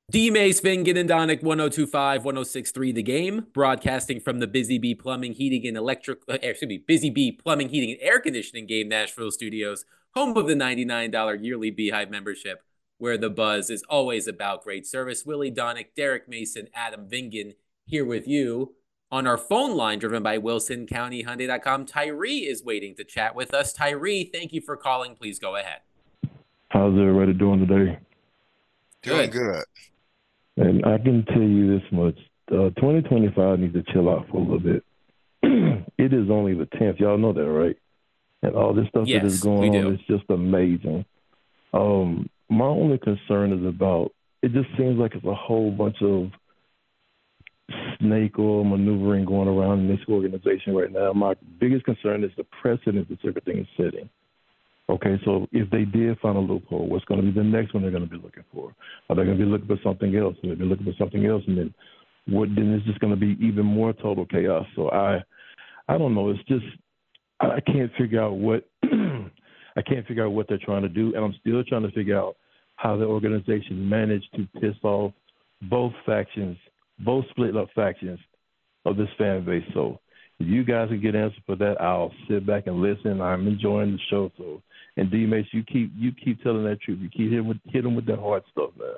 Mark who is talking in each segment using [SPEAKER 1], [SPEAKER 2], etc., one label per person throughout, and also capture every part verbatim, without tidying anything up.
[SPEAKER 1] D-Mace, Vingen, and Donick, one oh two point five, one oh six point three The Game, broadcasting from the Busy Bee Plumbing, Heating, and Electric, uh, excuse me, Busy Bee Plumbing, Heating, and Air Conditioning Game Nashville Studios, home of the ninety-nine dollars yearly Beehive membership, where the buzz is always about great service. Willie Donick, Derek Mason, Adam Vingen here with you. On our phone line, driven by Wilson County Hyundai dot com, Tyree is waiting to chat with us. Tyree, thank you for calling. Please go ahead.
[SPEAKER 2] How's everybody doing today?
[SPEAKER 3] Doing
[SPEAKER 1] Good.
[SPEAKER 3] good.
[SPEAKER 2] And I can tell you this much. Uh, twenty twenty-five needs to chill out for a little bit. It is only the tenth. Y'all know that, right? And all this stuff that is
[SPEAKER 1] Yes,
[SPEAKER 2] going
[SPEAKER 1] we
[SPEAKER 2] on
[SPEAKER 1] do.
[SPEAKER 2] is just amazing. Um, my only concern is about, it just seems like it's a whole bunch of snake oil maneuvering going around in this organization right now. My biggest concern is the precedent that everything is setting. Okay, so if they did find a loophole, what's going to be the next one they're going to be looking for? Are they going to be looking for something else? Are they be looking for something else? And then what? Then it's just going to be even more total chaos. So I, I don't know. It's just I can't figure out what I can't figure out what they're trying to do, and I'm still trying to figure out how the organization managed to piss off both factions, both split up factions of this fan base. So if you guys can get an answer for that, I'll sit back and listen. I'm enjoying the show. So. And D-Mace, you keep you keep telling that truth. You keep hitting with hitting with that hard stuff, man.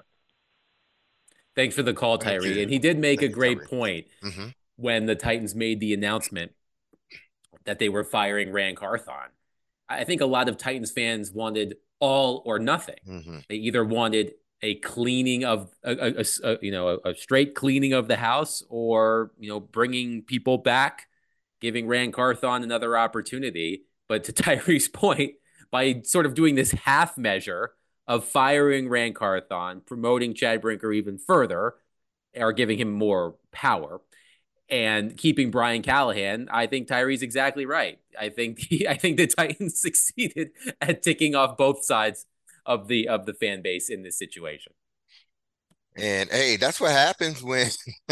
[SPEAKER 1] Thanks for the call,
[SPEAKER 3] Thank
[SPEAKER 1] Tyree.
[SPEAKER 3] you.
[SPEAKER 1] And he did make
[SPEAKER 3] Thank
[SPEAKER 1] a
[SPEAKER 3] you,
[SPEAKER 1] great
[SPEAKER 3] Tyree.
[SPEAKER 1] point
[SPEAKER 3] Mm-hmm.
[SPEAKER 1] when the Titans made the announcement that they were firing Ran Carthon. I think a lot of Titans fans wanted all or nothing.
[SPEAKER 3] Mm-hmm.
[SPEAKER 1] They either wanted a cleaning of a, a, a you know a, a straight cleaning of the house, or you know bringing people back, giving Ran Carthon another opportunity. But to Tyree's point, by sort of doing this half measure of firing Ran Carthon, promoting Chad Brinker even further, or giving him more power, and keeping Brian Callahan, I think Tyree's exactly right. I think he, I think the Titans succeeded at ticking off both sides of the of the fan base in this situation.
[SPEAKER 3] And hey, that's what happens when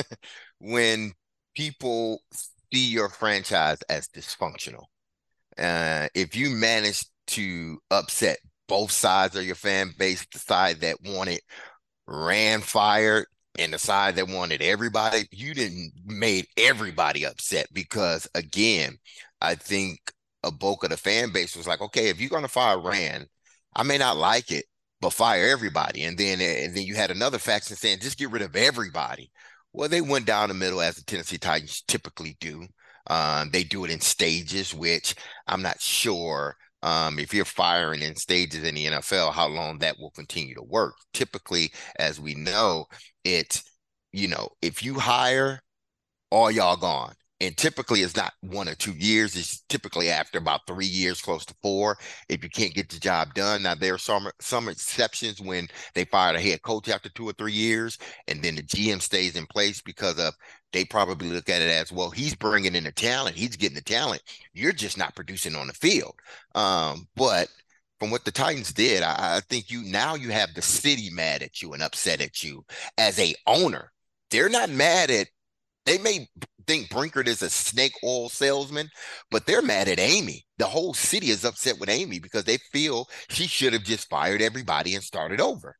[SPEAKER 3] when people see your franchise as dysfunctional. Uh, if you manage to upset both sides of your fan base, the side that wanted Ran fired and the side that wanted everybody, you didn't made everybody upset because again, I think a bulk of the fan base was like, okay, if you're gonna fire Ran, I may not like it, but fire everybody. And then and then you had another faction saying just get rid of everybody. Well, they went down the middle as the Tennessee Titans typically do. Um, they do it in stages, which I'm not sure um, if you're firing in stages in the N F L, how long that will continue to work. Typically, as we know, it's, you know, if you hire, all y'all gone. And typically it's not one or two years. It's typically after about three years, close to four, if you can't get the job done. Now, there are some, some exceptions when they fired a head coach after two or three years, and then the G M stays in place because of they probably look at it as, well, he's bringing in the talent. He's getting the talent. You're just not producing on the field. Um, but from what the Titans did, I, I think you now you have the city mad at you and upset at you as a owner. They're not mad at they may think Brinkert is a snake oil salesman, but they're mad at Amy. The whole city is upset with Amy because they feel she should have just fired everybody and started over.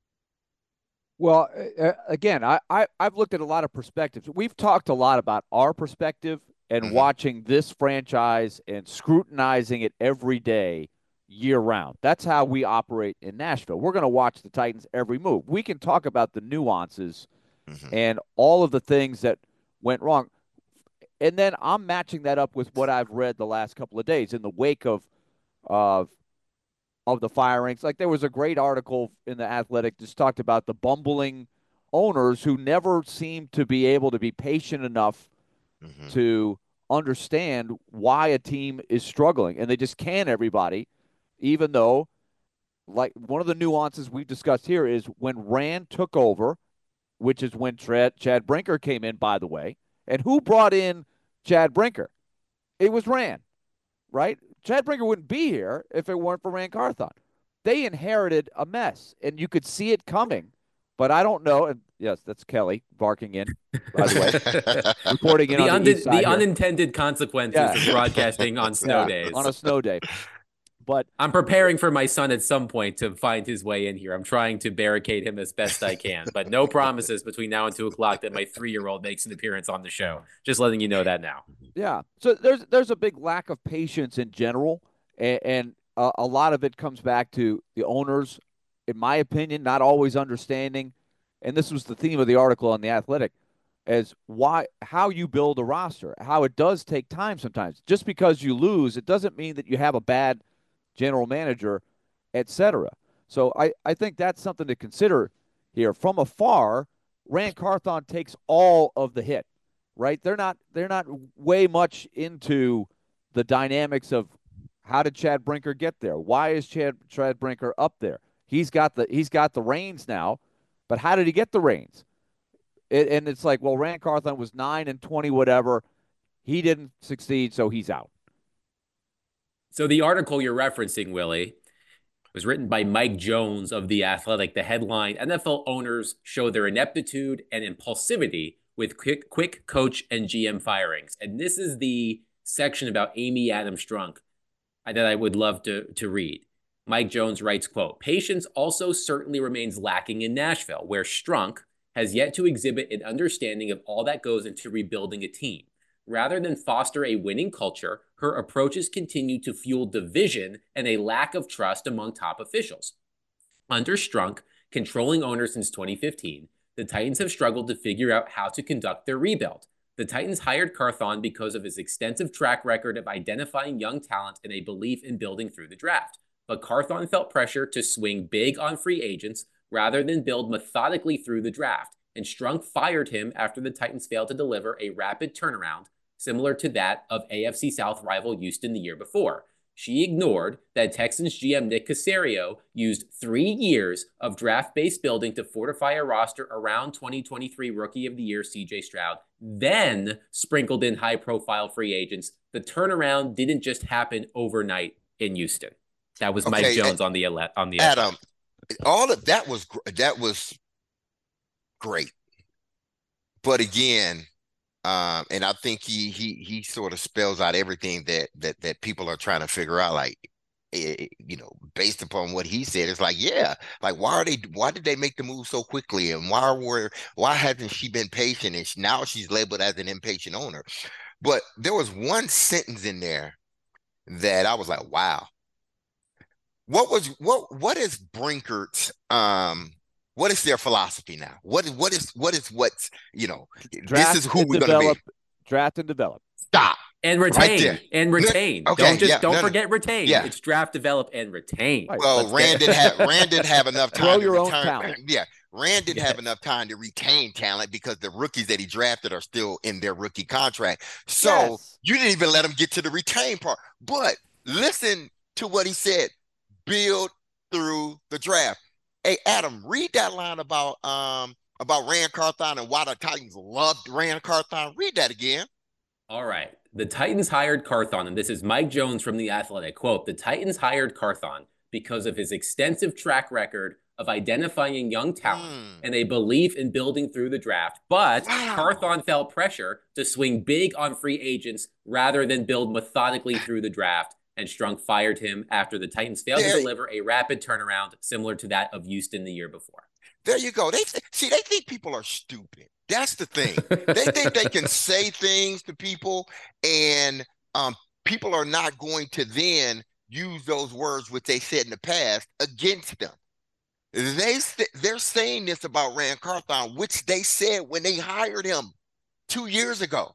[SPEAKER 4] Well, uh, again, I, I, I've looked at a lot of perspectives. We've talked a lot about our perspective and
[SPEAKER 3] Mhm.
[SPEAKER 4] watching this franchise and scrutinizing it every day, year round. That's how we operate in Nashville. We're going to watch the Titans every move. We can talk about the nuances
[SPEAKER 3] Mhm.
[SPEAKER 4] and all of the things that went wrong. And then I'm matching that up with what I've read the last couple of days in the wake of of of the firings. Like there was a great article in the Athletic just talked about the bumbling owners who never seem to be able to be patient enough
[SPEAKER 3] Mhm.
[SPEAKER 4] to understand why a team is struggling, and they just can everybody, even though, like, one of the nuances we've discussed here is when Rand took over, which is when Chad, Chad Brinker came in, by the way. And who brought in Chad Brinker? It was Rand, right? Chad Brinker wouldn't be here if it weren't for Rand Carthon. They inherited a mess, and you could see it coming. But I don't know. And yes, that's Kelly barking in, by the way, reporting in
[SPEAKER 1] the,
[SPEAKER 4] on the east
[SPEAKER 1] undi-
[SPEAKER 4] side
[SPEAKER 1] the
[SPEAKER 4] here.
[SPEAKER 1] unintended consequences
[SPEAKER 4] Yeah.
[SPEAKER 1] of broadcasting on snow
[SPEAKER 4] Yeah,
[SPEAKER 1] days.
[SPEAKER 4] on a snow day. But
[SPEAKER 1] I'm preparing for my son at some point to find his way in here. I'm trying to barricade him as best I can, but no promises between now and two o'clock that my three-year-old makes an appearance on the show. Just letting you know that now.
[SPEAKER 4] yeah, so there's there's a big lack of patience in general, and, and a, a lot of it comes back to the owners, in my opinion, not always understanding. And this was the theme of the article on The Athletic, as why how you build a roster, how it does take time sometimes. Just because you lose, it doesn't mean that you have a bad general manager, et cetera. So I, I think that's something to consider here. From afar, Rand Carthon takes all of the hit, right? They're not they're not way much into the dynamics of how did Chad Brinker get there? Why is Chad Chad Brinker up there? He's got the he's got the reins now, but how did he get the reins? It, and it's like, well, Rand Carthon was nine and twenty, whatever. He didn't succeed, so he's out.
[SPEAKER 1] So the article you're referencing, Willie, was written by Mike Jones of The Athletic. The headline, N F L owners show their ineptitude and impulsivity with quick, quick coach and G M firings. And this is the section about Amy Adams Strunk that I would love to, to read. Mike Jones writes, quote, patience also certainly remains lacking in Nashville, where Strunk has yet to exhibit an understanding of all that goes into rebuilding a team. Rather than foster a winning culture, her approaches continue to fuel division and a lack of trust among top officials. Under Strunk, controlling owner since twenty fifteen, the Titans have struggled to figure out how to conduct their rebuild. The Titans hired Carthon because of his extensive track record of identifying young talent and a belief in building through the draft. But Carthon felt pressure to swing big on free agents rather than build methodically through the draft, and Strunk fired him after the Titans failed to deliver a rapid turnaround similar to that of A F C South rival Houston the year before. She ignored that Texans G M Nick Caserio used three years of draft-based building to fortify a roster around twenty twenty-three Rookie of the Year C J Stroud, then sprinkled in high-profile free agents. The turnaround didn't just happen overnight in Houston. That was okay, Mike Jones on the on the
[SPEAKER 3] Adam. All of that was that was great, but again. Um, and I think he he he sort of spells out everything that that that people are trying to figure out. Like, it, you know, based upon what he said, it's like, yeah, like why are they? Why did they make the move so quickly? And why were why hasn't she been patient? And she, now she's labeled as an impatient owner. But there was one sentence in there that I was like, wow. What was what what is Brinker's um? What is their philosophy now? What is what is what is what's you know?
[SPEAKER 4] Draft
[SPEAKER 3] this is who we're
[SPEAKER 4] going
[SPEAKER 3] to be.
[SPEAKER 4] Draft and develop.
[SPEAKER 3] Stop
[SPEAKER 1] and retain right and retain.
[SPEAKER 3] Okay,
[SPEAKER 1] don't just
[SPEAKER 3] yeah,
[SPEAKER 1] don't
[SPEAKER 3] no,
[SPEAKER 1] forget retain.
[SPEAKER 3] Yeah.
[SPEAKER 1] It's draft, develop, and retain.
[SPEAKER 3] Right, well, Rand didn't have Rand didn't have enough time
[SPEAKER 4] Grow
[SPEAKER 3] to
[SPEAKER 4] your
[SPEAKER 3] return.
[SPEAKER 4] own talent.
[SPEAKER 3] Yeah, Rand didn't
[SPEAKER 1] yes.
[SPEAKER 3] have enough time to retain talent because the rookies that he drafted are still in their rookie contract. So
[SPEAKER 4] yes.
[SPEAKER 3] you didn't even let him get to the retain part. But listen to what he said: build through the draft. Hey, Adam, read that line about um about Rand Carthon and why the Titans loved Rand Carthon. Read that again.
[SPEAKER 1] All right. The Titans hired Carthon, and this is Mike Jones from The Athletic. Quote, the Titans hired Carthon because of his extensive track record of identifying young talent mm. and a belief in building through the draft. But wow. Carthon felt pressure to swing big on free agents rather than build methodically through the draft. And Strunk fired him after the Titans failed there, to deliver a rapid turnaround similar to that of Houston the year before.
[SPEAKER 3] There you go. They see, they think people are stupid. That's the thing. They think they can say things to people, and um, people are not going to then use those words which they said in the past against them. They they're saying this about Rand Carthon, which they said when they hired him two years ago.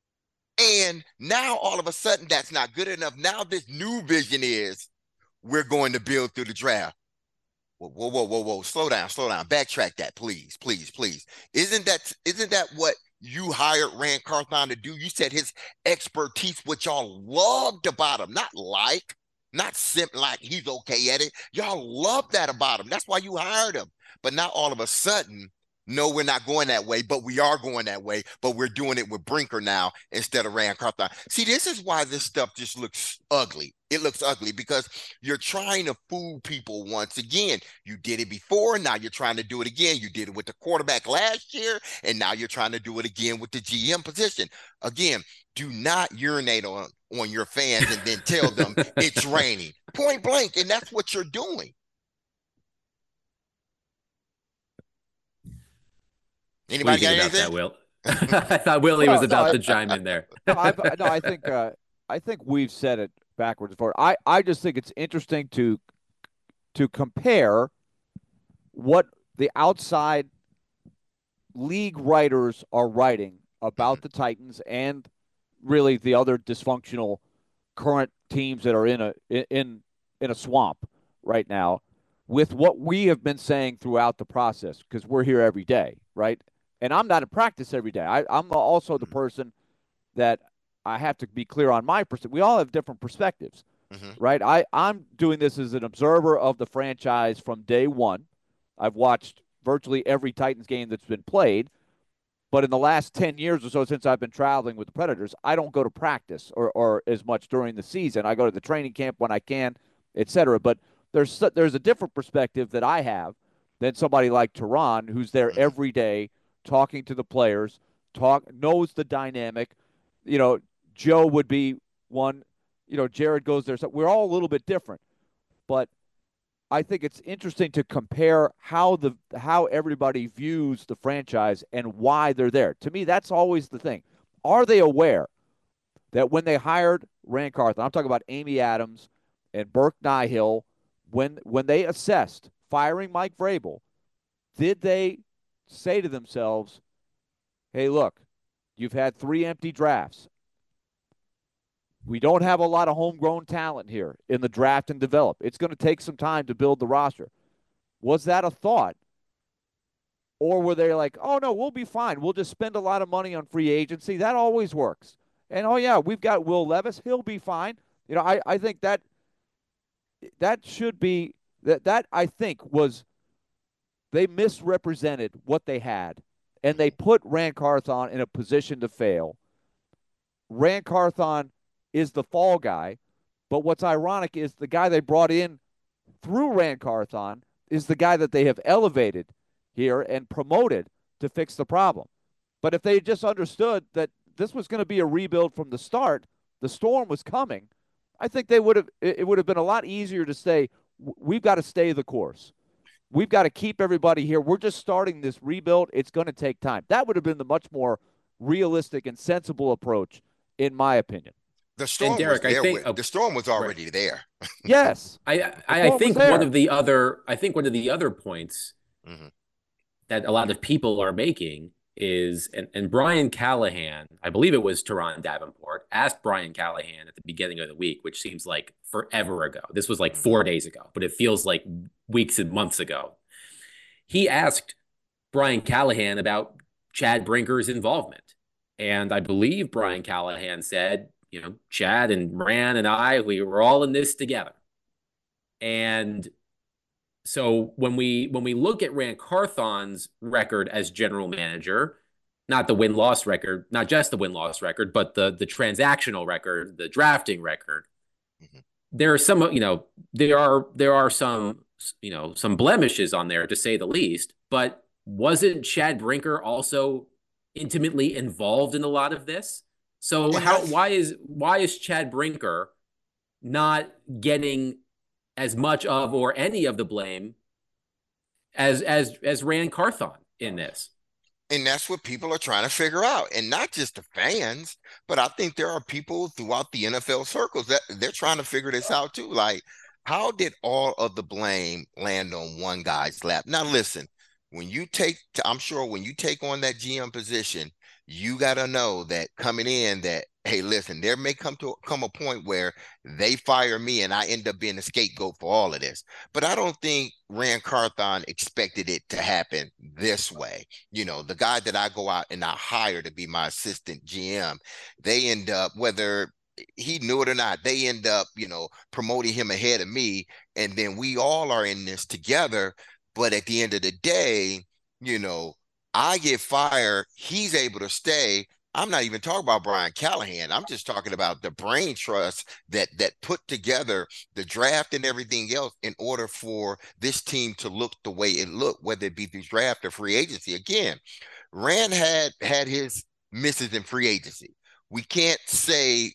[SPEAKER 3] And now all of a sudden that's not good enough. Now this new vision is we're going to build through the draft. Whoa, whoa, whoa, whoa, whoa. Slow down, slow down. Backtrack that, please, please, please. Isn't that isn't that what you hired Rand Carthon to do? You said his expertise, which y'all loved about him, not like, not simply like he's okay at it. Y'all loved that about him. That's why you hired him. But now all of a sudden, no, we're not going that way, but we are going that way, but we're doing it with Brinker now instead of Rand Carthon. See, this is why this stuff just looks ugly. It looks ugly because you're trying to fool people once again. You did it before, now you're trying to do it again. You did it with the quarterback last year, and now you're trying to do it again with the G M position. Again, do not urinate on on your fans and then tell them it's raining. Point blank. And that's what you're doing. Anybody got anything?
[SPEAKER 1] That, Will? I thought Willie well, was about no, to I, chime in there.
[SPEAKER 4] no, I, no, I think uh, I think we've said it backwards and forward. I, I just think it's interesting to to compare what the outside league writers are writing about the Titans and really the other dysfunctional current teams that are in a in in a swamp right now with what we have been saying throughout the process, because we're here every day, right? And I'm not in practice every day. I, I'm also the person that I have to be clear on my perspective. We all have different perspectives, mm-hmm. right? I, I'm doing this as an observer of the franchise from day one. I've watched virtually every Titans game that's been played. But in the last ten years or so since I've been traveling with the Predators, I don't go to practice or, or as much during the season. I go to the training camp when I can, et cetera. But there's there's a different perspective that I have than somebody like Tehran, who's there every day talking to the players, talk knows the dynamic. You know, Joe would be one. You know, Jared goes there. So we're all a little bit different. But I think it's interesting to compare how the how everybody views the franchise and why they're there. To me, that's always the thing. Are they aware that when they hired Ran Carthon, I'm talking about Amy Adams and Burke Nihill, when when they assessed firing Mike Vrabel, did they say to themselves, hey, look, you've had three empty drafts. We don't have a lot of homegrown talent here in the draft and develop. It's going to take some time to build the roster. Was that a thought? Or were they like, oh, no, we'll be fine. We'll just spend a lot of money on free agency. That always works. And, oh, yeah, we've got Will Levis. He'll be fine. You know, I, I think that that should be that, – that, I think, was – they misrepresented what they had, and they put Ran Carthon in a position to fail. Ran Carthon – is the fall guy, but what's ironic is the guy they brought in through Ran Carthon is the guy that they have elevated here and promoted to fix the problem. But if they just understood that this was going to be a rebuild from the start, the storm was coming, I think they would have. It would have been a lot easier to say, we've got to stay the course. We've got to keep everybody here. We're just starting this rebuild. It's going to take time. That would have been the much more realistic and sensible approach, in my opinion.
[SPEAKER 3] The storm, Derek, was there I think, with, the storm was already right. there.
[SPEAKER 4] Yes.
[SPEAKER 1] I I, I think one of the other I think one of the other points mm-hmm. that a lot of people are making is and, and Brian Callahan, I believe it was Tehran Davenport, asked Brian Callahan at the beginning of the week, which seems like forever ago. This was like four days ago, but it feels like weeks and months ago. He asked Brian Callahan about Chad Brinker's involvement. And I believe Brian Callahan said, you know, Chad and Ran and I, we were all in this together. And so when we when we look at Ran Carthon's record as general manager, not the win-loss record, not just the win-loss record, but the the transactional record, the drafting record, mm-hmm. there are some, you know, there are there are some, you know, some blemishes on there, to say the least. But wasn't Chad Brinker also intimately involved in a lot of this? So how why is why is Chad Brinker not getting as much of or any of the blame as as as Ran Carthon in this?
[SPEAKER 3] And that's what people are trying to figure out. And not just the fans, but I think there are people throughout the N F L circles that they're trying to figure this out too. Like, how did all of the blame land on one guy's lap? Now, listen, when you take, I'm sure when you take on that G M position, you got to know that coming in that, hey, listen, there may come to come a point where they fire me and I end up being a scapegoat for all of this. But I don't think Ran Carthon expected it to happen this way. You know, the guy that I go out and I hire to be my assistant G M, they end up, whether he knew it or not, they end up, you know, promoting him ahead of me. And then we all are in this together. But at the end of the day, you know, I get fired, he's able to stay. I'm not even talking about Brian Callahan. I'm just talking about the brain trust that that put together the draft and everything else in order for this team to look the way it looked, whether it be through draft or free agency. Again, Rand had had his misses in free agency. We can't say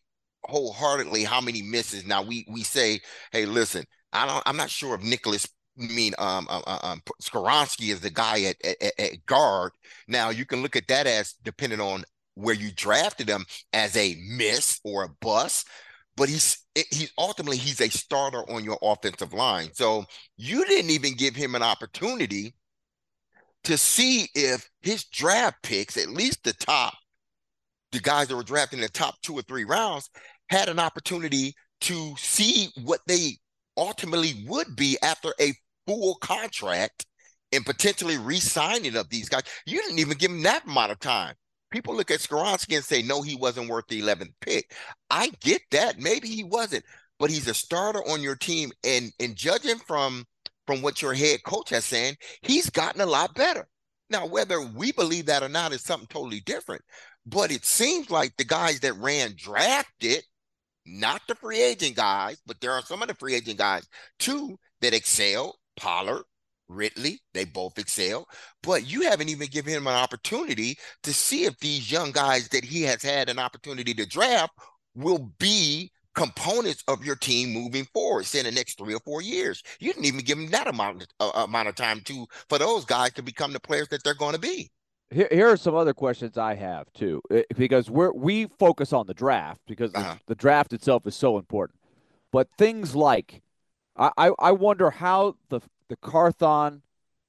[SPEAKER 3] wholeheartedly how many misses. Now we we say, hey, listen, I don't, I'm not sure if Nicholas, I mean, um, um, um, Skoronski is the guy at, at, at guard. Now you can look at that as depending on where you drafted him as a miss or a bust, but he's he's ultimately he's a starter on your offensive line. So you didn't even give him an opportunity to see if his draft picks, at least the top, the guys that were drafted in the top two or three rounds, had an opportunity to see what they ultimately would be after a full contract and potentially re-signing of these guys. You didn't even give them that amount of time. People look at Skoronski and say, no, he wasn't worth the eleventh pick. I get that. Maybe he wasn't, but he's a starter on your team. And, and judging from, from what your head coach has saying, he's gotten a lot better. Now, whether we believe that or not is something totally different. But it seems like the guys that ran drafted, not the free agent guys, but there are some of the free agent guys too that excel. Pollard, Ridley, they both excel. But you haven't even given him an opportunity to see if these young guys that he has had an opportunity to draft will be components of your team moving forward, say in the next three or four years. You didn't even give them that amount, uh, amount of time to for those guys to become the players that they're going to be.
[SPEAKER 4] Here, here are some other questions I have too, because we're we focus on the draft because uh-huh. the, the draft itself is so important. But things like, I I wonder how the the Carthon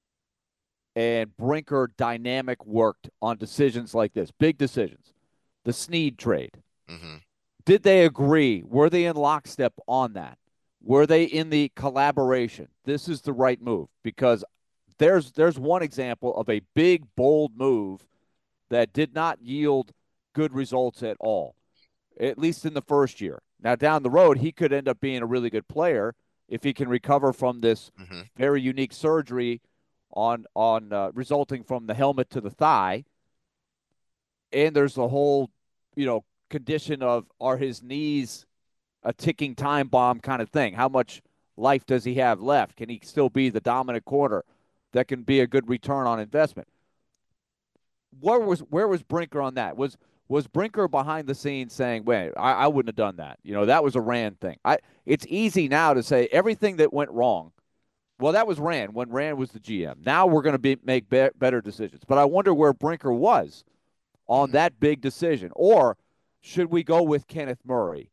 [SPEAKER 4] and Brinker dynamic worked on decisions like this, big decisions, the Snead trade.
[SPEAKER 3] Mm-hmm.
[SPEAKER 4] Did they agree? Were they in lockstep on that? Were they in the collaboration? This is the right move because. There's there's one example of a big, bold move that did not yield good results at all, at least in the first year. Now, down the road, he could end up being a really good player if he can recover from this
[SPEAKER 3] mm-hmm.
[SPEAKER 4] very unique surgery on on uh, resulting from the helmet to the thigh. And there's the whole, you know, condition of are his knees a ticking time bomb kind of thing? How much life does he have left? Can he still be the dominant corner that can be a good return on investment? Where was where was Brinker on that? Was was Brinker behind the scenes saying, "Wait, I, I wouldn't have done that"? You know, that was a Rand thing. I. It's easy now to say everything that went wrong. Well, that was Rand when Rand was the G M. Now we're going to be make be, better decisions. But I wonder where Brinker was on that big decision, or should we go with Kenneth Murray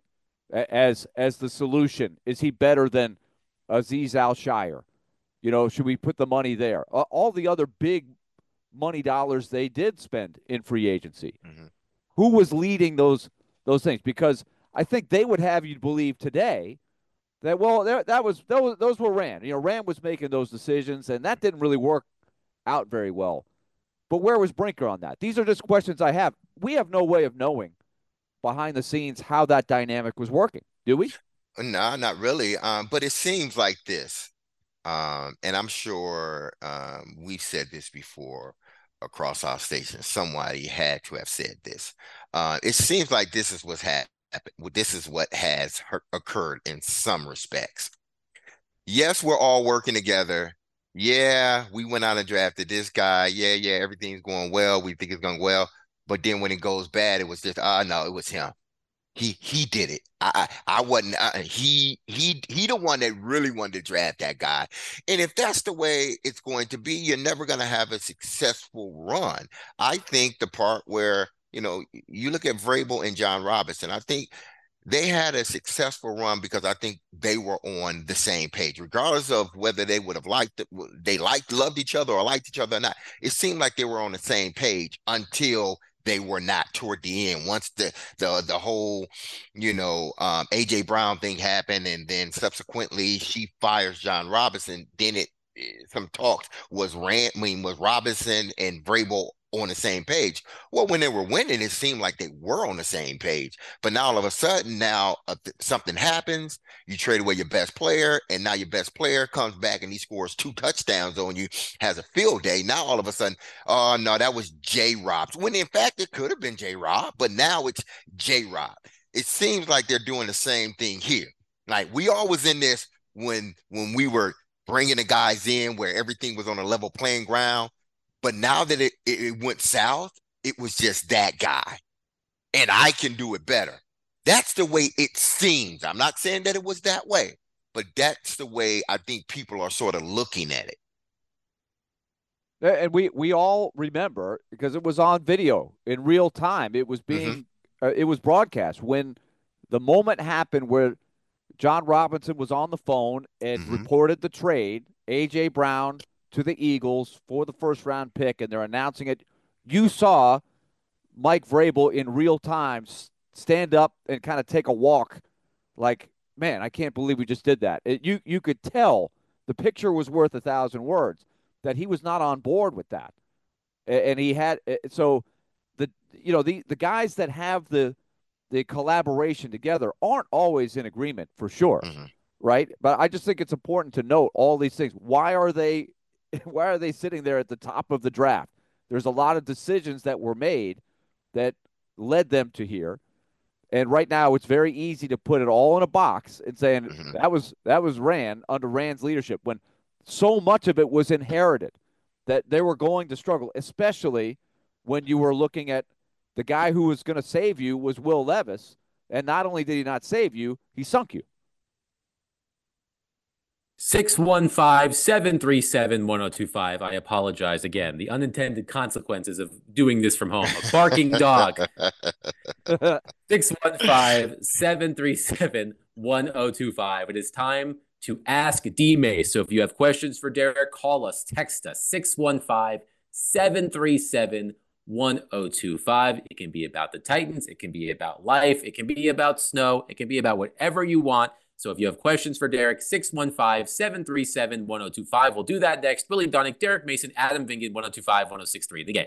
[SPEAKER 4] as as the solution? Is he better than Azeez Al-Shaair? You know, should we put the money there? Uh, all the other big money dollars they did spend in free agency.
[SPEAKER 3] Mm-hmm.
[SPEAKER 4] Who was leading those those things? Because I think they would have you believe today that, well, that, that was those, those were Rand. You know, Rand was making those decisions, and that didn't really work out very well. But where was Brinker on that? These are just questions I have. We have no way of knowing behind the scenes how that dynamic was working, do we?
[SPEAKER 3] No, not really. Um, but it seems like this. Um, and I'm sure um, we've said this before across our station. Somebody had to have said this. Uh, it seems like this is what's happened. This is what has occurred in some respects. Yes, we're all working together. Yeah, we went out and drafted this guy. Yeah, yeah, everything's going well. We think it's going well. But then when it goes bad, it was just, ah, uh, no, it was him. He he did it. I I, I wasn't. I, he he he the one that really wanted to draft that guy. And if that's the way it's going to be, you're never going to have a successful run. I think the part where, you know, you look at Vrabel and John Robinson, I think they had a successful run because I think they were on the same page, regardless of whether they would have liked it, they liked, loved each other or liked each other or not. It seemed like they were on the same page until they were not toward the end. Once the the the whole, you know, um, A J Brown thing happened, and then subsequently she fires John Robinson. Then it some talks was Rand, I mean, was Robinson and Vrabel on the same page? Well, when they were winning, it seemed like they were on the same page. But now all of a sudden, now uh, something happens. You trade away your best player, and now your best player comes back and he scores two touchdowns on you, has a field day. Now all of a sudden, oh no, that was J Rob. When in fact it could have been J Rob, but now it's J Rob. It seems like they're doing the same thing here. Like we all was in this when when we were bringing the guys in where everything was on a level playing ground. But now that it, it, it went south, it was just that guy. And I can do it better. That's the way it seems. I'm not saying that it was that way, but that's the way I think people are sort of looking at it.
[SPEAKER 4] And we we all remember, because it was on video in real time. It was being mm-hmm. uh, it was broadcast when the moment happened where John Robinson was on the phone and mm-hmm. reported the trade, A J Brown to the Eagles for the first round pick, and they're announcing it. You saw Mike Vrabel in real time stand up and kind of take a walk, like, man, I can't believe we just did that. It, you you could tell the picture was worth a thousand words, that he was not on board with that. And he had so the you know the the guys that have the the collaboration together aren't always in agreement, for sure. Mm-hmm. Right? But I just think it's important to note all these things. Why are they why are they sitting there at the top of the draft? There's a lot of decisions that were made that led them to here. And right now it's very easy to put it all in a box and saying mm-hmm. that was that was Rand under Rand's leadership, when so much of it was inherited, that they were going to struggle, especially when you were looking at the guy who was going to save you was Will Levis. And not only did he not save you, he sunk you.
[SPEAKER 1] six one five, seven three seven, one oh two five. I apologize again. The unintended consequences of doing this from home. A barking dog. six one five, seven three seven, one oh two five. It is time to ask D-Mace. So if you have questions for Derek, call us, text us, six one five, seven three seven, one oh two five. It can be about the Titans. It can be about life. It can be about snow. It can be about whatever you want. So if you have questions for Derek, six one five, seven three seven, one oh two five. We'll do that next. Willie Dunnick, Derek Mason, Adam Vingan, one oh two five, one oh six three. The Game.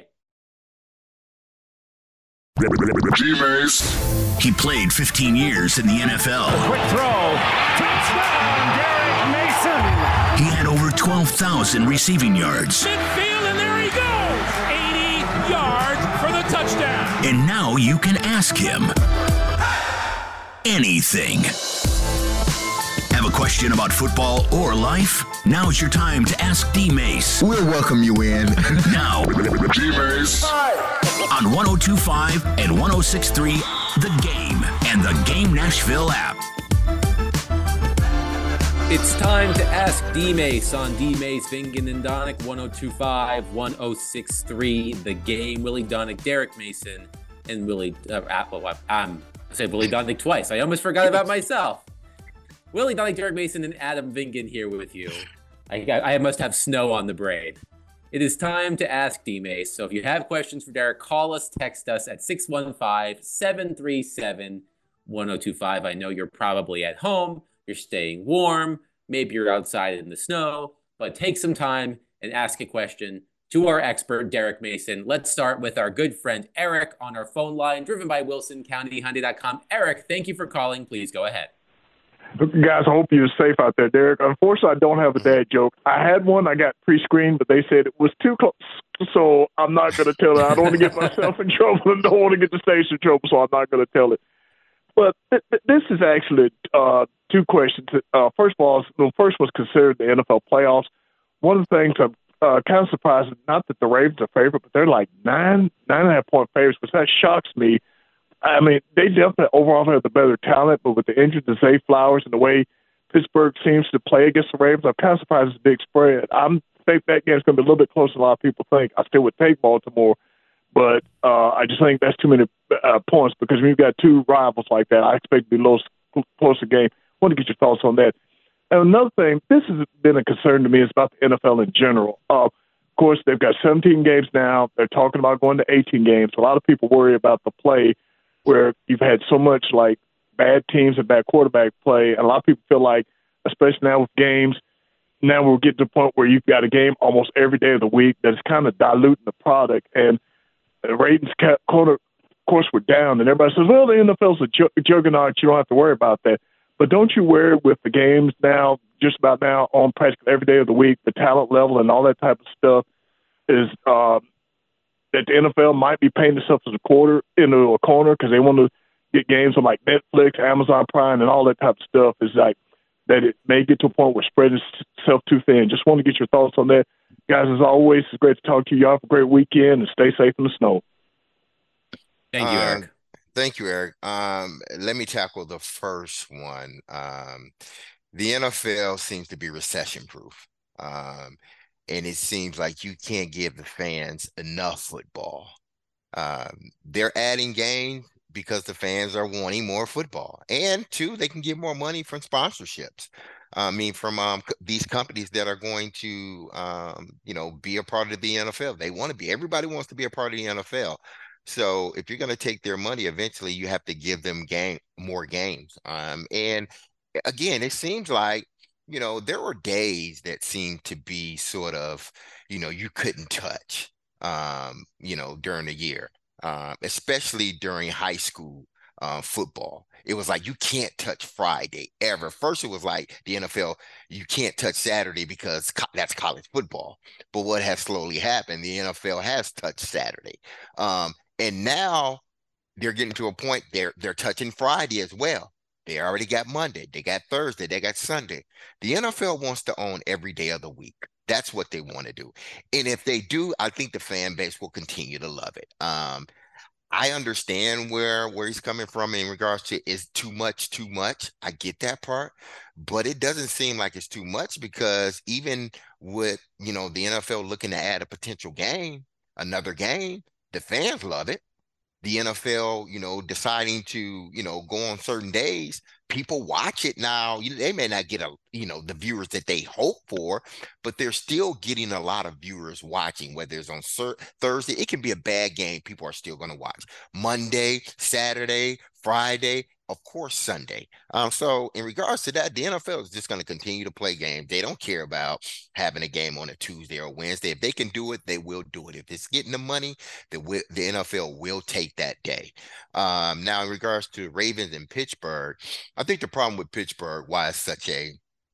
[SPEAKER 5] D-Mace. He played fifteen years in the N F L.
[SPEAKER 6] Quick throw. Touchdown, Derek Mason.
[SPEAKER 5] He had over twelve thousand receiving yards.
[SPEAKER 6] Midfield, and there he goes. eighty yards for the touchdown.
[SPEAKER 5] And now you can ask him anything. Have a question about football or life? Now's your time to ask D-Mace.
[SPEAKER 3] We'll welcome you in.
[SPEAKER 5] Now,
[SPEAKER 6] D-Mace.
[SPEAKER 5] On one oh two five and one oh six three, The Game and the Game Nashville app.
[SPEAKER 1] It's time to ask D-Mace on D-Mace, Vingan and Donnick, one oh two five, one oh six three, The Game. Willie Donnick, Derek Mason, and Willie, uh, well, I'm, I said Willie Donnick twice. I almost forgot about myself. Willie Donnick, Derek Mason, and Adam Vingan here with you. I, I must have snow on the brain. It is time to ask D-Mace. So if you have questions for Derek, call us, text us at six one five, seven three seven, one oh two five. I know you're probably at home. You're staying warm. Maybe you're outside in the snow. But take some time and ask a question to our expert, Derek Mason. Let's start with our good friend Eric on our phone line, driven by Wilson County Hyundai dot com. Eric, thank you for calling. Please go ahead.
[SPEAKER 2] Guys, I hope you're safe out there, Derek. Unfortunately, I don't have a dad joke. I had one. I got pre-screened, but they said it was too close. So I'm not going to tell it. I don't want to get myself in trouble and don't want to get the station in trouble, so I'm not going to tell it. But th- th- this is actually uh, two questions. Uh, first of all, the first was considered the N F L playoffs. One of the things I'm uh, kind of surprised, not that the Ravens are favorite, but they're like nine, nine and a half point favorites, which that shocks me. I mean, they definitely overall have the better talent, but with the injury to Zay Flowers and the way Pittsburgh seems to play against the Ravens, I'm kind of surprised it's a big spread. I think that game's going to be a little bit closer than a lot of people think. I still would take Baltimore, but uh, I just think that's too many uh, points, because when you've got two rivals like that, I expect it to be a little closer game. I want to get your thoughts on that. And another thing, this has been a concern to me, is about the N F L in general. Uh, of course, they've got seventeen games now. They're talking about going to eighteen games. A lot of people worry about the play, where you've had so much like bad teams and bad quarterback play. And a lot of people feel like, especially now with games, now we're getting to the point where you've got a game almost every day of the week that's kind of diluting the product. And the ratings, quarter, of course, were down. And everybody says, well, the N F L's a ju- juggernaut. You don't have to worry about that. But don't you worry with the games now, just about now, on practically every day of the week, the talent level and all that type of stuff is uh, – that the N F L might be paying themselves as a quarter into a corner because they want to get games on like Netflix, Amazon Prime, and all that type of stuff. Is like that it may get to a point where spreading itself too thin. Just want to get your thoughts on that, guys. As always, it's great to talk to you. Y'all have a great weekend and stay safe in the snow.
[SPEAKER 1] Thank you, Eric.
[SPEAKER 3] Uh, Thank you, Eric. Um, let me tackle the first one. Um, the N F L seems to be recession proof. Um, and it seems like you can't give the fans enough football. Um, they're adding games because the fans are wanting more football. And two, they can get more money from sponsorships. I mean, from um, these companies that are going to, um, you know, be a part of the N F L. They want to be, everybody wants to be a part of the N F L. So if you're going to take their money, eventually you have to give them game more games. Um, and again, it seems like, you know, there were days that seemed to be sort of, you know, you couldn't touch, um, you know, during the year, um, especially during high school uh, football. It was like you can't touch Friday ever. First, it was like the N F L, you can't touch Saturday because co- that's college football. But what has slowly happened, the N F L has touched Saturday. Um, and now they're getting to a point they're they're touching Friday as well. They already got Monday, they got Thursday, they got Sunday. The N F L wants to own every day of the week. That's what they want to do. And if they do, I think the fan base will continue to love it. Um, I understand where where he's coming from in regards to is too much, too much. I get that part, but it doesn't seem like it's too much because even with, you know, the N F L looking to add a potential game, another game, the fans love it. The N F L, you know, deciding to, you know, go on certain days, people watch it now. You, they may not get a, you know, the viewers that they hope for, but they're still getting a lot of viewers watching, whether it's on Sur- Thursday. It can be a bad game. People are still going to watch Monday, Saturday, Friday, of course, Sunday. Um, so in regards to that, the N F L is just going to continue to play games. They don't care about having a game on a Tuesday or Wednesday. If they can do it, they will do it. If it's getting the money, the, the N F L will take that day. Um, now, in regards to Ravens and Pittsburgh, I think the problem with Pittsburgh, why it's such a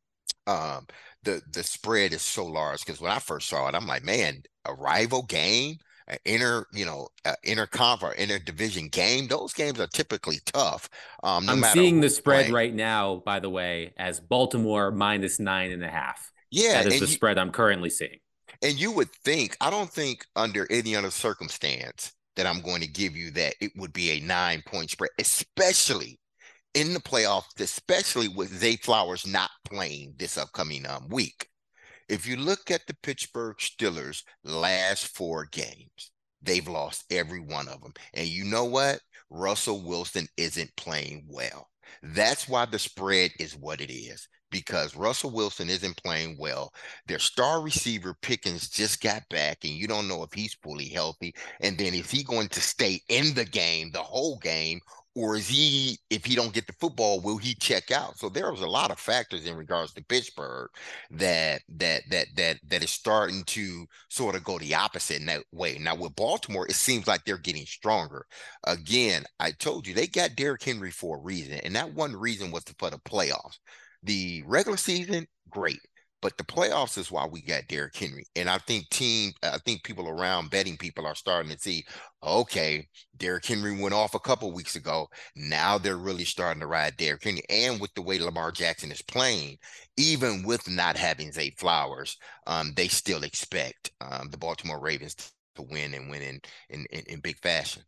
[SPEAKER 3] um, the the spread is so large because when I first saw it, I'm like, man, a rival game, an inter, you know, uh, inter-conf or inter-division game. Those games are typically tough, um, no
[SPEAKER 1] I'm
[SPEAKER 3] matter
[SPEAKER 1] seeing
[SPEAKER 3] who's
[SPEAKER 1] the spread
[SPEAKER 3] playing.
[SPEAKER 1] right now, by the way, as Baltimore minus nine and a half.
[SPEAKER 3] Yeah,
[SPEAKER 1] That is
[SPEAKER 3] and
[SPEAKER 1] the
[SPEAKER 3] you,
[SPEAKER 1] spread I'm currently seeing.
[SPEAKER 3] and you would think, I don't think under any other circumstance that I'm going to give you that it would be a nine point spread, especially in the playoffs, especially with Zay Flowers not playing this upcoming um, week. If you look at the Pittsburgh Steelers' last four games, they've lost every one of them. And you know what? Russell Wilson isn't playing well. That's why the spread is what it is, because Russell Wilson isn't playing well. Their star receiver Pickens just got back, and you don't know if he's fully healthy. And then is he going to stay in the game, the whole game, or is he, if he don't get the football, will he check out? So there was a lot of factors in regards to Pittsburgh that that that that that is starting to sort of go the opposite in that way. Now with Baltimore, it seems like they're getting stronger. Again, I told you they got Derrick Henry for a reason, and that one reason was for the playoffs. The regular season, great. But the playoffs is why we got Derrick Henry. And I think team, I think people around betting people are starting to see, okay, Derrick Henry went off a couple weeks ago. Now they're really starting to ride Derrick Henry. And with the way Lamar Jackson is playing, even with not having Zay Flowers, um, they still expect um, the Baltimore Ravens to win and win in, in, in, in big fashion.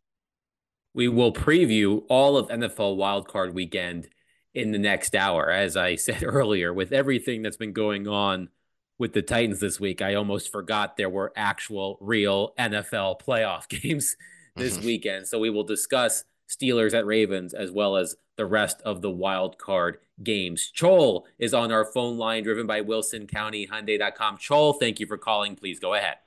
[SPEAKER 1] We will preview all of N F L wildcard weekend in the next hour. As I said earlier, with everything that's been going on with the Titans this week, I almost forgot there were actual real N F L playoff games this mm-hmm. weekend. So we will discuss Steelers at Ravens as well as the rest of the wild card games. Chol is on our phone line, driven by Wilson County Hyundai dot com. Chol, thank you for calling. Please go ahead.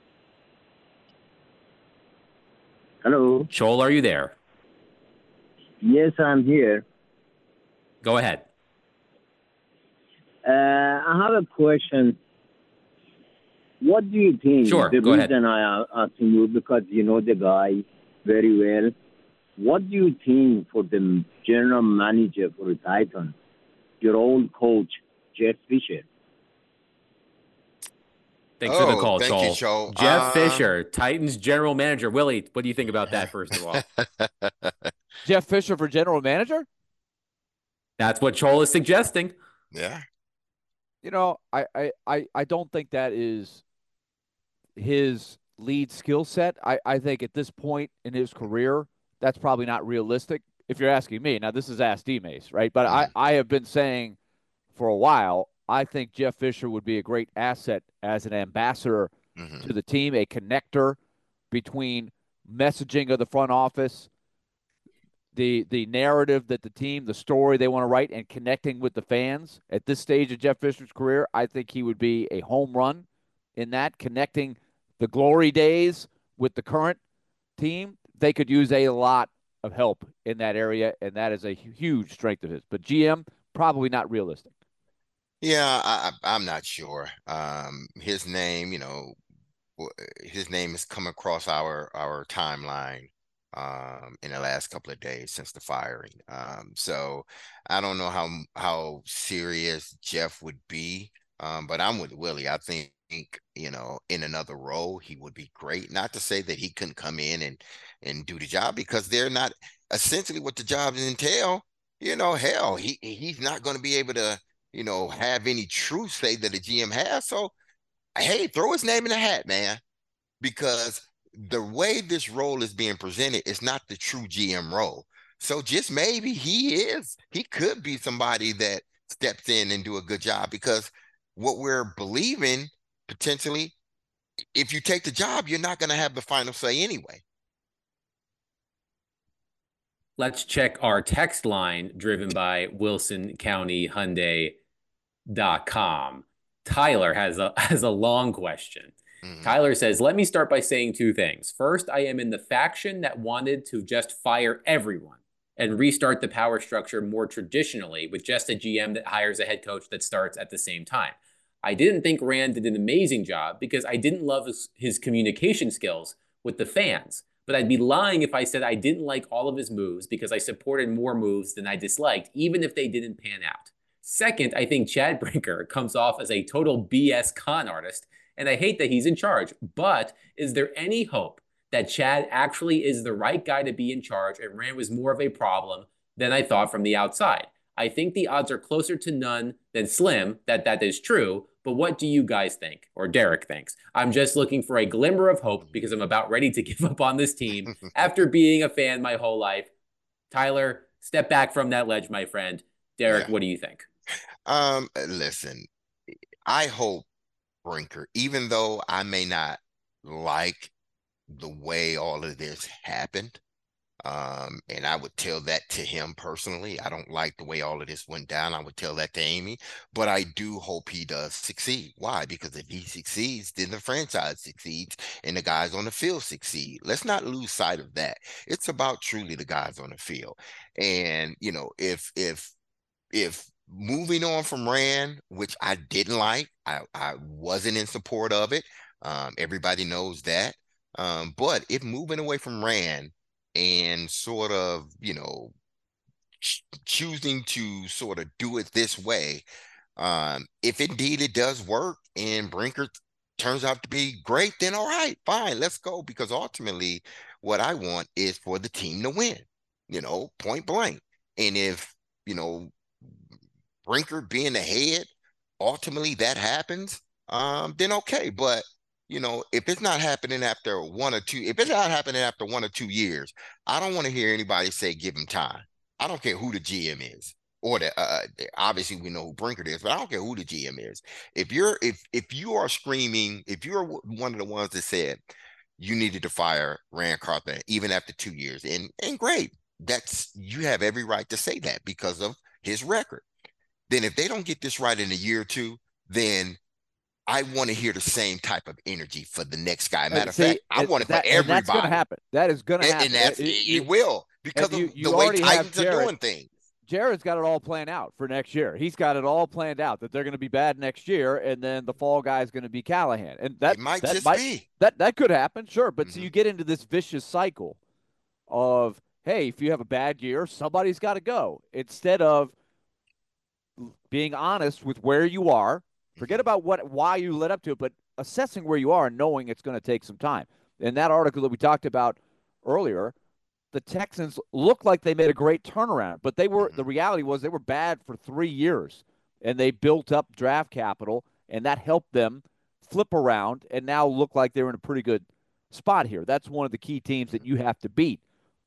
[SPEAKER 7] Hello.
[SPEAKER 1] Chol, are you there?
[SPEAKER 7] Yes, I'm here.
[SPEAKER 1] Go ahead.
[SPEAKER 7] Uh, I have a question. What do you think?
[SPEAKER 1] Sure,
[SPEAKER 7] the
[SPEAKER 1] go
[SPEAKER 7] reason
[SPEAKER 1] ahead.
[SPEAKER 7] I asked you, because you know the guy very well. What do you think for the general manager for the Titans, your old coach, Jeff Fisher?
[SPEAKER 1] Thanks
[SPEAKER 3] oh,
[SPEAKER 1] for the call,
[SPEAKER 3] thank
[SPEAKER 1] Chol.
[SPEAKER 3] You, Chol.
[SPEAKER 1] Jeff
[SPEAKER 3] um,
[SPEAKER 1] Fisher, Titans general manager. Willie, what do you think about that, first of all?
[SPEAKER 4] Jeff Fisher for general manager?
[SPEAKER 1] That's what Chol is suggesting.
[SPEAKER 3] Yeah.
[SPEAKER 4] You know, I, I, I, I don't think that is his lead skill set. I, I think at this point in his career, that's probably not realistic if you're asking me. Now, this is Ask D-Mace, right? But
[SPEAKER 3] Mhm.
[SPEAKER 4] I, I have been saying for a while, I think Jeff Fisher would be a great asset as an ambassador
[SPEAKER 3] Mhm.
[SPEAKER 4] to the team, a connector between messaging of the front office, the the narrative that the team, the story they want to write, and connecting with the fans. At this stage of Jeff Fisher's career, I think he would be a home run in that, connecting the glory days with the current team. They could use a lot of help in that area, and that is a huge strength of his. But G M, probably not realistic.
[SPEAKER 3] Yeah, I, I- I'm not sure. Um, his name, you know, w- his name has come across our our timeline um in the last couple of days since the firing. Um, so I don't know how how serious Jeff would be. Um, but I'm with Willie. I think, you know, in another role, he would be great. Not to say that he couldn't come in and and do the job, because they're not essentially what the jobs entail. You know, hell, he he's not going to be able to, you know, have any true say that a G M has. So hey, throw his name in the hat, man, because the way this role is being presented is not the true G M role. So just maybe he is, he could be somebody that steps in and do a good job, because what we're believing potentially, if you take the job, you're not going to have the final say anyway.
[SPEAKER 1] Let's check our text line driven by Wilson County Hyundai dot com. Tyler has a has a long question.
[SPEAKER 3] Mhm.
[SPEAKER 1] Tyler says, "Let me start by saying two things. First, I am in the faction that wanted to just fire everyone and restart the power structure more traditionally with just a G M that hires a head coach that starts at the same time. I didn't think Rand did an amazing job because I didn't love his, his communication skills with the fans. But I'd be lying if I said I didn't like all of his moves because I supported more moves than I disliked, even if they didn't pan out. Second, I think Chad Brinker comes off as a total B S con artist, and I hate that he's in charge. But is there any hope that Chad actually is the right guy to be in charge and Rand was more of a problem than I thought from the outside? I think the odds are closer to none than slim that that is true, but what do you guys think? Or Derek thinks? I'm just looking for a glimmer of hope because I'm about ready to give up on this team after being a fan my whole life. Tyler, step back from that ledge, my friend. Derek,
[SPEAKER 3] Yeah.
[SPEAKER 1] what do you think?
[SPEAKER 3] Um, listen, I hope Brinker, even though I may not like the way all of this happened, um, and I would tell that to him personally. I don't like the way all of this went down. I would tell that to Amy, but I do hope he does succeed. Why? Because if he succeeds, then the franchise succeeds and the guys on the field succeed. Let's not lose sight of that. It's about truly the guys on the field. And, you know, if, if, if moving on from Rand, which I didn't like, I, I wasn't in support of it. Um, everybody knows that. Um, but if moving away from Rand and sort of, you know, ch- choosing to sort of do it this way, um, if indeed it does work and Brinker turns out to be great, then all right, fine, let's go. Because ultimately, what I want is for the team to win, you know, point blank. And if, you know, Brinker being the head, ultimately that happens, um, then okay. But you know, if it's not happening after one or two, if it's not happening after one or two years, I don't want to hear anybody say give him time. I don't care who the G M is, or the uh, obviously we know who Brinker is, but I don't care who the G M is. If you're if if you are screaming, if you're one of the ones that said you needed to fire Rand Carthon even after two years, and and great, that's you have every right to say that because of his record. Then if they don't get this right in a year or two, then I want to hear the same type of energy for the next guy. Matter of
[SPEAKER 4] See,
[SPEAKER 3] fact, I
[SPEAKER 4] and
[SPEAKER 3] want it
[SPEAKER 4] that,
[SPEAKER 3] for
[SPEAKER 4] and that's going to
[SPEAKER 3] everybody.
[SPEAKER 4] happen. That is going to
[SPEAKER 3] And,
[SPEAKER 4] happen.
[SPEAKER 3] and that's
[SPEAKER 4] It-
[SPEAKER 3] it,
[SPEAKER 4] you-
[SPEAKER 3] it will because
[SPEAKER 4] and you-
[SPEAKER 3] of
[SPEAKER 4] you
[SPEAKER 3] the way
[SPEAKER 4] already have
[SPEAKER 3] Titans are
[SPEAKER 4] Jared.
[SPEAKER 3] doing things.
[SPEAKER 4] Jared's got it all planned out for next year. He's got it all planned out that they're going to be bad next year, and then the fall guy is going to be Callahan, and that
[SPEAKER 3] It might
[SPEAKER 4] that
[SPEAKER 3] just
[SPEAKER 4] might,
[SPEAKER 3] be.
[SPEAKER 4] that that could happen, sure. But so
[SPEAKER 3] Mhm.
[SPEAKER 4] you get into this vicious cycle of, hey, if you have a bad year, somebody's got to go. Instead of being honest with where you are, forget
[SPEAKER 3] Mhm.
[SPEAKER 4] about what why you led up to it, but assessing where you are and knowing it's going to take some time. In that article that we talked about earlier, the Texans looked like they made a great turnaround, but they were
[SPEAKER 3] Mhm.
[SPEAKER 4] the reality was they were bad for three years, and they built up draft capital, and that helped them flip around and now look like they're in a pretty good spot here. That's one of the key teams that you have to beat.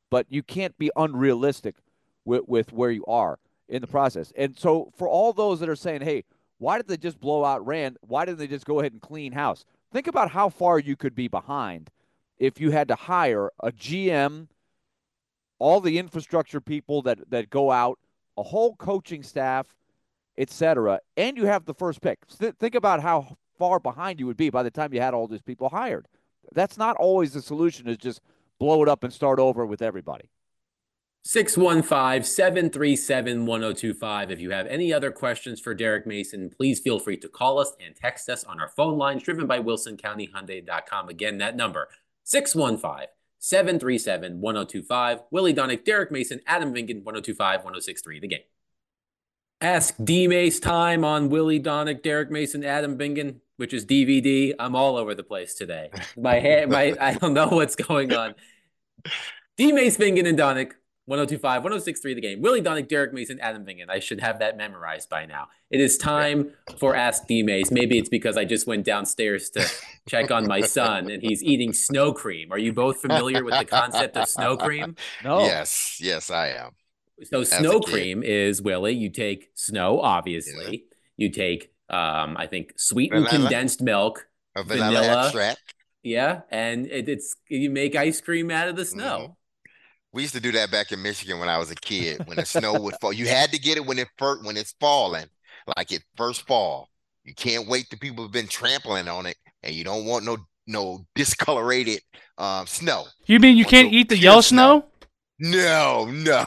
[SPEAKER 4] but you can't be unrealistic with, with where you are in the process. And so for all those that are saying, hey, why did they just blow out Rand? Why didn't they just go ahead and clean house? Think about how far you could be behind if you had to hire a G M, all the infrastructure people that, that go out, a whole coaching staff, et cetera, and you have the first pick. Th- think about how far behind you would be by the time you had all these people hired. That's not always the solution, is just blow it up and start over with everybody.
[SPEAKER 1] six one five, seven three seven, one oh two five. If you have any other questions for Derek Mason, please feel free to call us and text us on our phone lines driven by Wilson County Hyundai dot com. Again, that number, six one five, seven three seven, one oh two five. Willie Donick, Derek Mason, Adam Vingan, one oh two five, one oh six three. The Game. Ask D-Mace time on Willie Donick, Derek Mason, Adam Vingan, which is D V D. I'm all over the place today. My hair, my I don't know what's going on. D-Mace, Vingan, and Donick. one oh two five, one oh six three, The Game. Willie Donick, Derek Mason, Adam Vingan. I should have that memorized by now. It is time for Ask D-Mace. Maybe it's because I just went downstairs to check on my son, and he's eating snow cream. Are you both familiar with the concept of snow cream?
[SPEAKER 4] No.
[SPEAKER 3] Yes, yes, I am.
[SPEAKER 1] So snow cream is, Willie, you take snow, obviously. Yeah. You take, um, I think, sweetened vanilla. condensed milk,
[SPEAKER 3] a vanilla, vanilla extract.
[SPEAKER 1] Yeah, and it, it's you make ice cream out of the snow.
[SPEAKER 3] Mm-hmm. We used to do that back in Michigan when I was a kid. When the snow would fall, you had to get it when it first, when it's falling, like it first fall. You can't wait till people have been trampling on it, and you don't want no no discolorated um, snow.
[SPEAKER 8] You mean you can't eat the yellow snow? snow?
[SPEAKER 3] No, no.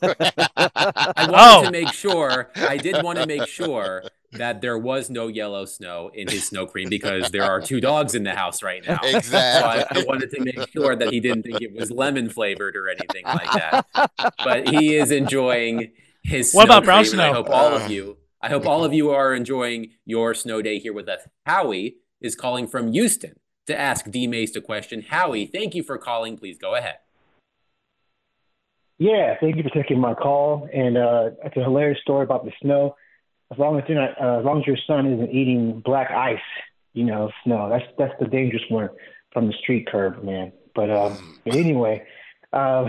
[SPEAKER 1] I wanted oh. to make sure. I did want to make sure that there was no yellow snow in his snow cream because there are two dogs in the house right now.
[SPEAKER 3] Exactly.
[SPEAKER 1] So I, I wanted to make sure that he didn't think it was lemon flavored or anything like that. But he is enjoying his.
[SPEAKER 8] What
[SPEAKER 1] snow
[SPEAKER 8] about brown
[SPEAKER 1] cream,
[SPEAKER 8] snow?
[SPEAKER 1] I hope all of you. I hope all of you are enjoying your snow day here with us. Howie is calling from Houston to ask D-Mace a question. Howie, thank you for calling. Please go ahead.
[SPEAKER 9] Yeah, thank you for taking my call. And uh, it's a hilarious story about the snow. As long as you're not, uh, as long as your son isn't eating black ice, you know, snow. That's that's the dangerous one from the street curb, man. But, um, but anyway, uh,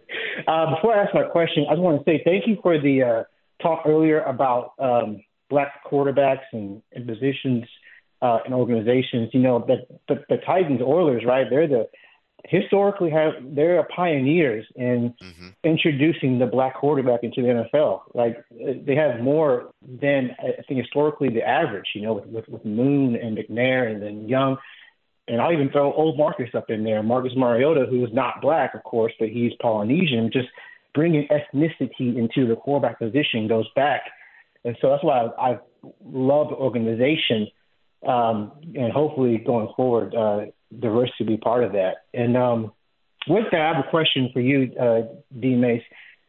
[SPEAKER 9] uh, before I ask my question, I just want to say thank you for the uh, talk earlier about um, black quarterbacks and, and positions uh, and organizations. You know, the, the the Titans, Oilers, right? They're the historically have they're pioneers in mm-hmm. introducing the black quarterback into the N F L. Like they have more than I think historically the average, you know, with, with, with Moon and McNair and then Young. And I'll even throw old Marcus up in there, Marcus Mariota, who is not black, of course, but he's Polynesian. Just bringing ethnicity into the quarterback position goes back. And so that's why I, I love the organization. Um, and hopefully going forward, uh, diversity be part of that. And um, with that, I have a question for you, uh, D-Mace.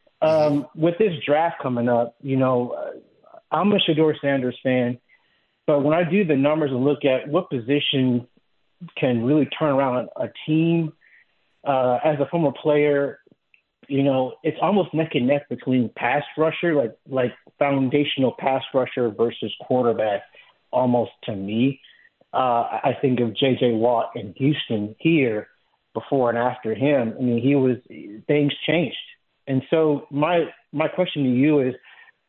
[SPEAKER 9] Um, with this draft coming up, you know, uh, I'm a Shedeur Sanders fan, but when I do the numbers and look at what position can really turn around a team, uh, as a former player, you know, it's almost neck and neck between pass rusher, like like foundational pass rusher versus quarterback, almost to me. Uh, I think of J J. Watt in Houston here before and after him. I mean, he was things changed. And so my my question to you is,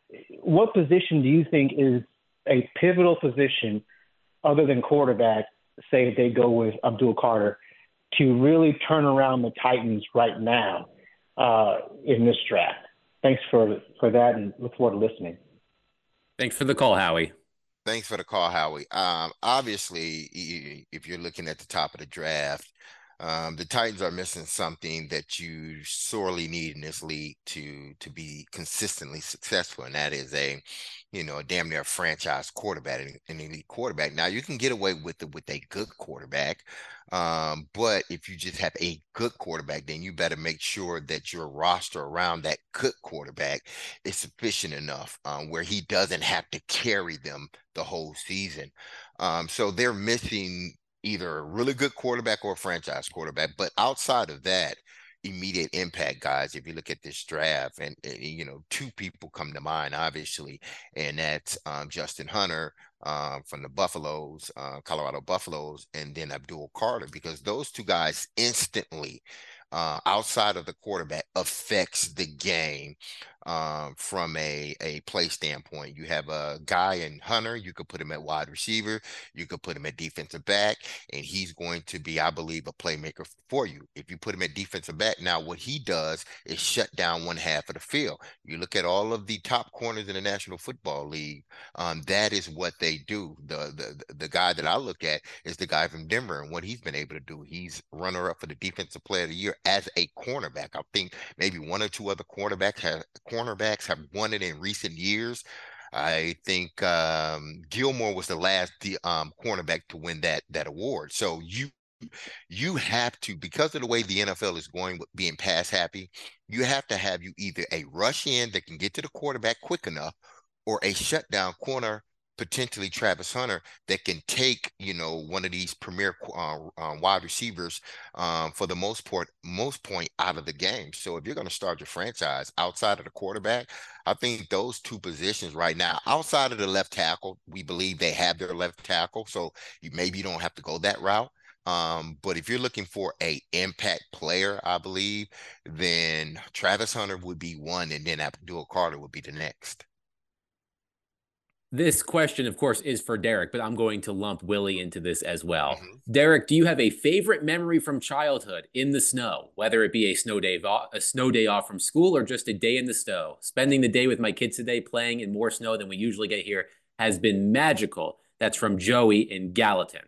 [SPEAKER 9] what position do you think is a pivotal position other than quarterback, say if they go with Abdul Carter, to really turn around the Titans right now uh, in this draft? Thanks for, for that and look forward to listening.
[SPEAKER 1] Thanks for the call, Howie.
[SPEAKER 3] Thanks for the call, Howie. Um, obviously, if you're looking at the top of the draft, um, the Titans are missing something that you sorely need in this league to to be consistently successful, and that is a, you know, a damn near franchise quarterback, an elite quarterback. Now, you can get away with it with a good quarterback, um, but if you just have a good quarterback, then you better make sure that your roster around that good quarterback is sufficient enough um, where he doesn't have to carry them the whole season. Um, so they're missing either a really good quarterback or a franchise quarterback. But outside of that, immediate impact guys, if you look at this draft, and, and you know, two people come to mind, obviously, and that's um, Justin Hunter um, from the Buffaloes, uh, Colorado Buffaloes, and then Abdul Carter, because those two guys instantly uh, outside of the quarterback affects the game um, from a, a play standpoint. You have a guy in Hunter, you could put him at wide receiver, you could put him at defensive back, and he's going to be, I believe, a playmaker for you. If you put him at defensive back, now what he does is shut down one half of the field. You look at all of the top corners in the National Football League, um, that is what they do. The, the, the guy that I look at is the guy from Denver and what he's been able to do. He's runner-up for the Defensive Player of the Year as a cornerback. I think maybe one or two other cornerbacks have cornerbacks have won it in recent years. I think um, Gilmore was the last the um, cornerback to win that that award. So you you have to, because of the way the N F L is going with being pass happy, you have to have you either a rush in that can get to the quarterback quick enough, or a shutdown corner, potentially Travis Hunter, that can take, you know, one of these premier uh, uh, wide receivers um, for the most part, most point out of the game. So if you're going to start your franchise outside of the quarterback, I think those two positions right now, outside of the left tackle, we believe they have their left tackle. So you maybe you don't have to go that route. Um, but if you're looking for a impact player, I believe, then Travis Hunter would be one, and then Abdul Carter would be the next.
[SPEAKER 1] This question, of course, is for Derek, but I'm going to lump Willie into this as well. Mm-hmm. Derek, do you have a favorite memory from childhood in the snow, whether it be a snow day, a snow day off from school or just a day in the snow? Spending the day with my kids today playing in more snow than we usually get here has been magical. That's from Joey in Gallatin.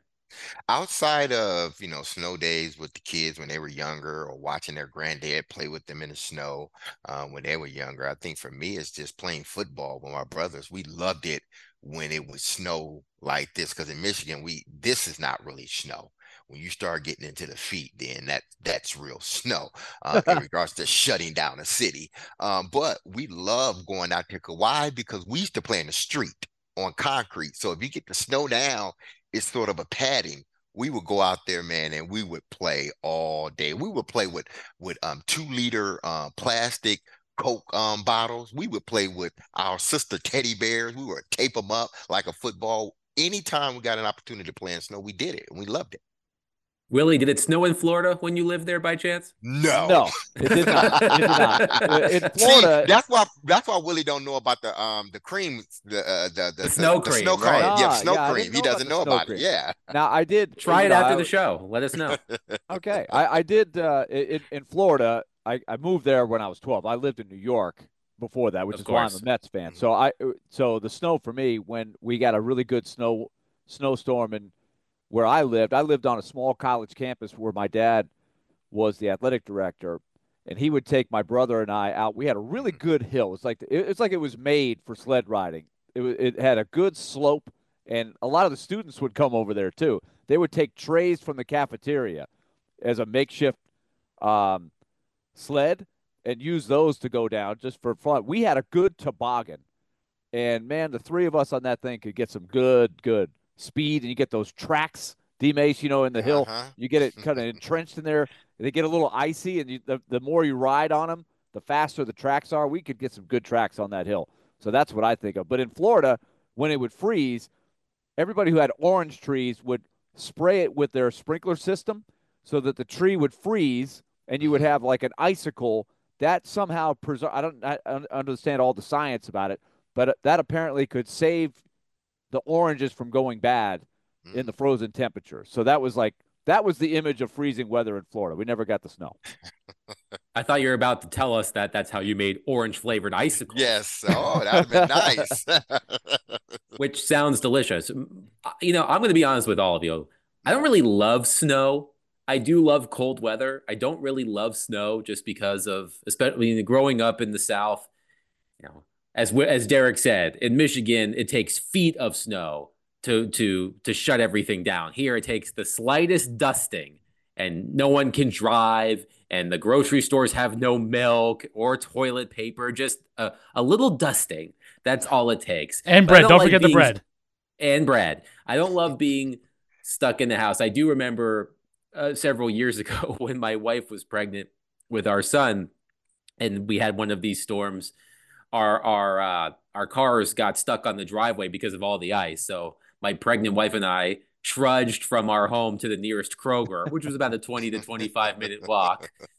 [SPEAKER 3] Outside of, you know, snow days with the kids when they were younger, or watching their granddad play with them in the snow uh, when they were younger, I think for me it's just playing football with my brothers. We loved it when it would snow like this, because in Michigan, we this is not really snow. When you start getting into the feet, then that that's real snow uh, in regards to shutting down a city. Um, but we love going out there. Why? Because we used to play in the street on concrete. So if you get the snow down, it's sort of a padding. We would go out there, man, and we would play all day. We would play with with um two liter uh, plastic Coke um bottles. We would play with our sister teddy bears. We would tape them up like a football. Anytime we got an opportunity to play in snow, we did it, and we loved it.
[SPEAKER 1] Willie, did it snow in Florida when you lived there by chance?
[SPEAKER 3] No,
[SPEAKER 4] no, it did not. It did not. In Florida,
[SPEAKER 3] See, that's why that's why Willie don't know about the um the cream the uh, the, the
[SPEAKER 1] the snow
[SPEAKER 3] the,
[SPEAKER 1] cream,
[SPEAKER 3] the snow cream.
[SPEAKER 1] right?
[SPEAKER 3] Yeah, snow
[SPEAKER 4] yeah,
[SPEAKER 3] cream. He doesn't know about, know about it. Yeah.
[SPEAKER 4] Now I did
[SPEAKER 1] try it
[SPEAKER 4] know,
[SPEAKER 1] after
[SPEAKER 4] I,
[SPEAKER 1] the show. Let us know.
[SPEAKER 4] Okay, I, I did uh, in in Florida. I, I moved there when I was twelve. I lived in New York before that, which
[SPEAKER 1] of
[SPEAKER 4] is
[SPEAKER 1] course.
[SPEAKER 4] why I'm a Mets fan. So I so the snow for me, when we got a really good snow snowstorm and where I lived, I lived on a small college campus where my dad was the athletic director, and he would take my brother and I out. We had a really good hill. It's like it's like it was made for sled riding. It was, it had a good slope, and a lot of the students would come over there too. They would take trays from the cafeteria as a makeshift um, sled and use those to go down just for fun. We had a good toboggan, and man, the three of us on that thing could get some good, good speed, and you get those tracks, D-Mace, you know, in the hill.
[SPEAKER 3] Uh-huh.
[SPEAKER 4] You get it kind of entrenched in there. They get a little icy, and you, the, the more you ride on them, the faster the tracks are. We could get some good tracks on that hill. So that's what I think of. But in Florida, when it would freeze, everybody who had orange trees would spray it with their sprinkler system so that the tree would freeze, and you would have like an icicle that somehow preserve. I don't, I don't understand all the science about it, but that apparently could save the oranges from going bad in the frozen temperature. So that was like, that was the image of freezing weather in Florida. We never got the snow.
[SPEAKER 1] I thought you were about to tell us that that's how you made orange flavored icicles.
[SPEAKER 3] Yes. Oh, that would have been nice.
[SPEAKER 1] Which sounds delicious. You know, I'm going to be honest with all of you. I don't really love snow. I do love cold weather. I don't really love snow just because of, especially growing up in the South, you know, As as Derek said, in Michigan, it takes feet of snow to to to shut everything down. Here, it takes the slightest dusting, and no one can drive, and the grocery stores have no milk or toilet paper. Just a, a little dusting. That's all it takes.
[SPEAKER 8] And bread. Don't, don't like forget being, the bread.
[SPEAKER 1] And bread. I don't love being stuck in the house. I do remember uh, several years ago when my wife was pregnant with our son, and we had one of these storms. Our our uh, our cars got stuck on the driveway because of all the ice. So my pregnant wife and I trudged from our home to the nearest Kroger, which was about a twenty to twenty-five minute walk.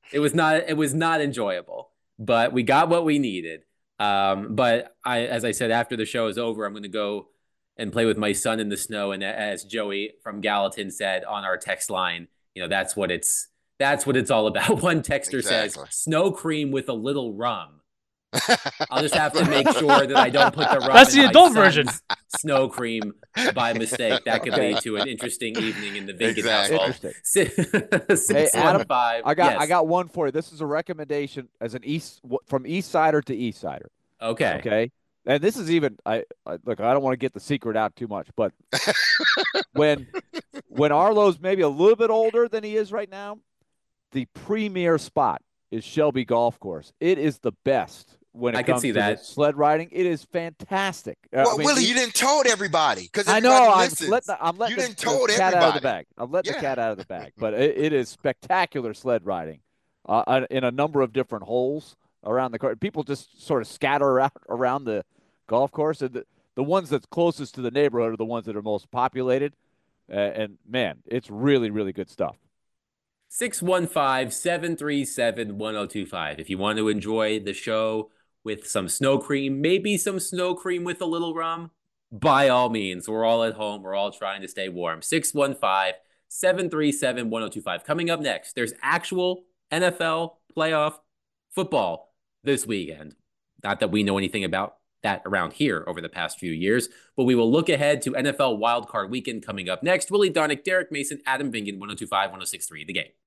[SPEAKER 1] it was not it was not enjoyable, but we got what we needed. Um, but I, as I said, after the show is over, I'm going to go and play with my son in the snow. And as Joey from Gallatin said on our text line, you know, that's what it's that's what it's all about. One texter
[SPEAKER 3] Exactly.
[SPEAKER 1] says snow cream with a little rum. I'll just have to make sure that I don't put the rum
[SPEAKER 8] That's
[SPEAKER 1] in
[SPEAKER 8] the
[SPEAKER 1] my
[SPEAKER 8] adult
[SPEAKER 1] son's
[SPEAKER 8] version.
[SPEAKER 1] snow cream by mistake. That could
[SPEAKER 4] Okay.
[SPEAKER 1] lead to an interesting evening in the Vinkin
[SPEAKER 3] Exactly.
[SPEAKER 1] household.
[SPEAKER 4] Interesting.
[SPEAKER 1] Six,
[SPEAKER 4] Hey, Adam,
[SPEAKER 1] one five.
[SPEAKER 4] I got
[SPEAKER 1] yes.
[SPEAKER 4] I got one for you. This is a recommendation as an East from East Sider to East Sider.
[SPEAKER 1] Okay.
[SPEAKER 4] Okay. And this is even I, I look, I don't want to get the secret out too much, but when when Arlo's maybe a little bit older than he is right now, the premier spot is Shelby Golf Course. It is the best when it
[SPEAKER 1] I can
[SPEAKER 4] comes
[SPEAKER 1] see
[SPEAKER 4] to
[SPEAKER 1] that.
[SPEAKER 4] the sled riding. It is fantastic. Uh,
[SPEAKER 3] Well,
[SPEAKER 4] I mean,
[SPEAKER 3] Willie,
[SPEAKER 4] it-
[SPEAKER 3] you didn't told everybody because
[SPEAKER 4] I know. I'm letting, the, I'm letting
[SPEAKER 3] You
[SPEAKER 4] the,
[SPEAKER 3] didn't
[SPEAKER 4] the
[SPEAKER 3] told
[SPEAKER 4] cat out of the
[SPEAKER 3] everybody.
[SPEAKER 4] bag. I'm letting
[SPEAKER 3] Yeah.
[SPEAKER 4] the cat out of the bag. But it, it is spectacular sled riding uh, in a number of different holes around the course. People just sort of scatter around, around the golf course. And the, the ones that's closest to the neighborhood are the ones that are most populated. Uh, and, man, it's really, really good stuff.
[SPEAKER 1] six one five, seven three seven, one oh two five. If you want to enjoy the show with some snow cream, maybe some snow cream with a little rum, by all means. We're all at home. We're all trying to stay warm. six one five, seven three seven, one oh two five. Coming up next, there's actual N F L playoff football this weekend. Not that we know anything about that around here over the past few years, but we will look ahead to N F L wildcard weekend coming up next. Willie Donick, Derek Mason, Adam Vingan, one oh two five, one oh six three, The Game.